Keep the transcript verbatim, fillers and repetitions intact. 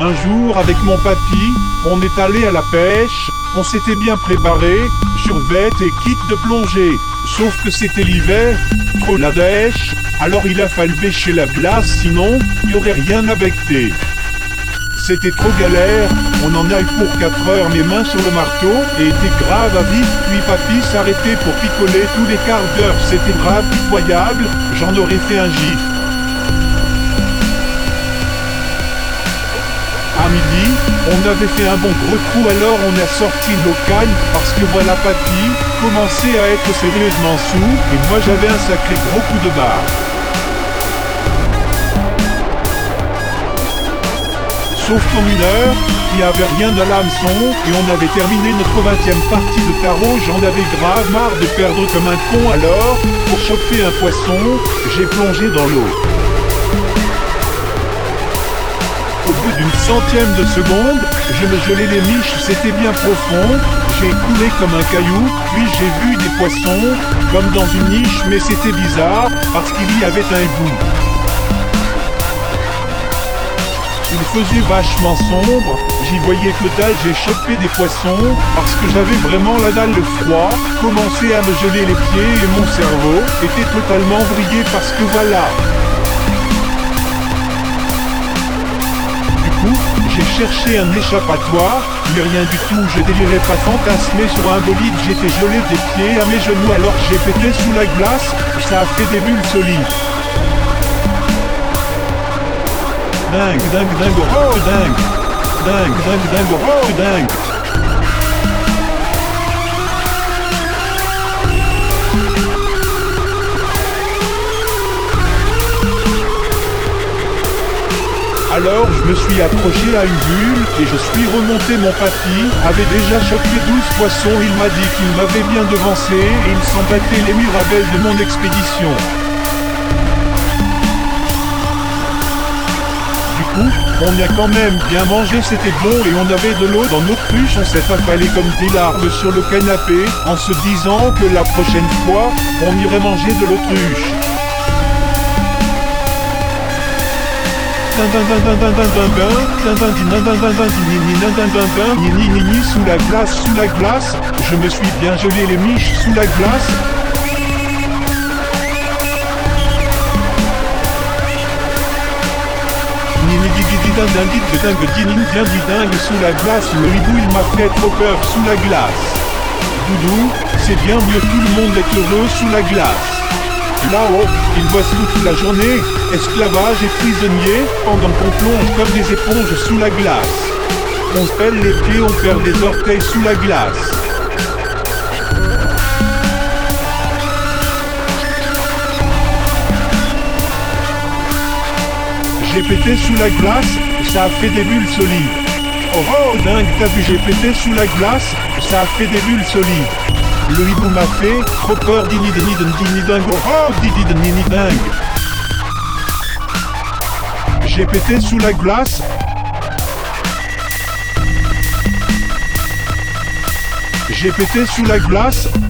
Un jour, avec mon papy, on est allé à la pêche, on s'était bien préparé, survêt et kit de plongée. Sauf que c'était l'hiver, trop la dèche, alors il a fallu bêcher la glace, sinon, il n'y aurait rien à becter. C'était trop galère, on en a eu pour quatre heures mes mains sur le marteau, et était grave à vif, puis papy s'arrêtait pour picoler tous les quarts d'heure, c'était grave pitoyable, j'en aurais fait un gif. À midi, on avait fait un bon gros trou, alors on a sorti nos cannes, parce que voilà papy commençait à être sérieusement sous, et moi j'avais un sacré gros coup de barre. Sauf qu'en une heure, il n'y avait rien de l'hameçon, et on avait terminé notre vingtième partie de tarot, j'en avais grave marre de perdre comme un con, alors, pour choper un poisson, j'ai plongé dans l'eau. Au bout d'une centième de seconde, je me gelais les miches, c'était bien profond, j'ai coulé comme un caillou, puis j'ai vu des poissons, comme dans une niche, mais c'était bizarre, parce qu'il y avait un égout. Il faisait vachement sombre, j'y voyais que dalle, j'ai chopé des poissons, parce que j'avais vraiment la dalle de froid, commençait à me geler les pieds et mon cerveau était totalement vrillé parce que voilà. J'ai cherché un échappatoire, mais rien du tout, je délirais pas fantasmer sur un bolide, j'étais gelé des pieds à mes genoux, alors j'ai pété sous la glace, ça a fait des bulles solides. Dingue, dingue, dingue, oh dingue, dingue, dingue, dingue, oh dingue. Alors je me suis accroché à une bulle et je suis remonté, mon papy avait déjà chopé douze poissons, il m'a dit qu'il m'avait bien devancé et il s'en battait les mirabelles de mon expédition. Du coup, on y a quand même bien mangé, c'était bon et on avait de l'eau dans nos cruches, on s'est affalé comme des larves sur le canapé en se disant que la prochaine fois, on irait manger de l'autruche. Sous la glace, sous la glace, je me suis bien gelé les miches sous la glace. Dingue sous la glace, le hibou il m'a fait trop peur sous la glace. Doudou, c'est bien mieux, tout le monde est heureux sous la glace. Là-haut, ils bossent toute la journée, esclavage et prisonniers, pendant qu'on plonge comme des éponges sous la glace. On se pèle les pieds, on perd des orteils sous la glace. J'ai pété sous la glace, ça a fait des bulles solides. Oh oh dingue, t'as vu, j'ai pété sous la glace, ça a fait des bulles solides. Le hibou m'a fait trop peur, dini dini dini dingue, oh dini dini dingue. J'ai pété sous la glace. J'ai pété sous la glace.